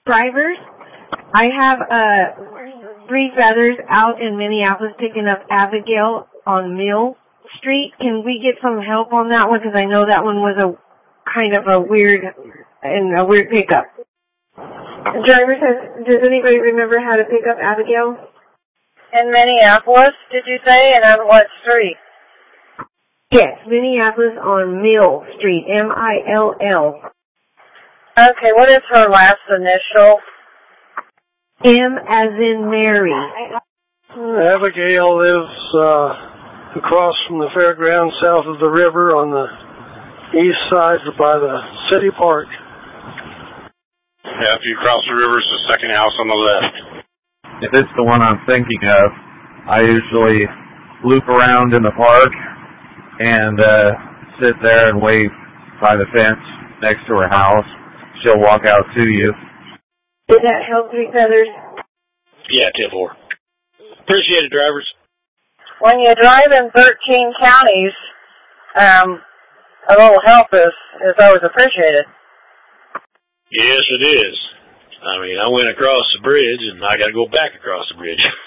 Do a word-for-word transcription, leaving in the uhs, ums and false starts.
Drivers, I have uh, three feathers out in Minneapolis picking up Abigail on Mill Street. Can we get some help on that one? Because I know that one was a kind of a weird and a weird pickup. Drivers, has, does anybody remember how to pick up Abigail? In Minneapolis, did you say? And on what street? Yes, Minneapolis on Mill Street, M I L L. Okay, what is her last initial? M as in Mary. Abigail lives uh, across from the fairgrounds south of the river on the east side by the city park. Yeah, if you cross the river, it's the second house on the left. If it's the one I'm thinking of, I usually loop around in the park and uh, sit there and wait by the fence next to her house. She'll walk out to you. Did that help, Three Feathers? Yeah, ten four. Appreciate it, drivers. When you drive in thirteen counties, um, a little help is, is always appreciated. Yes, it is. I mean, I went across the bridge, and I got to go back across the bridge.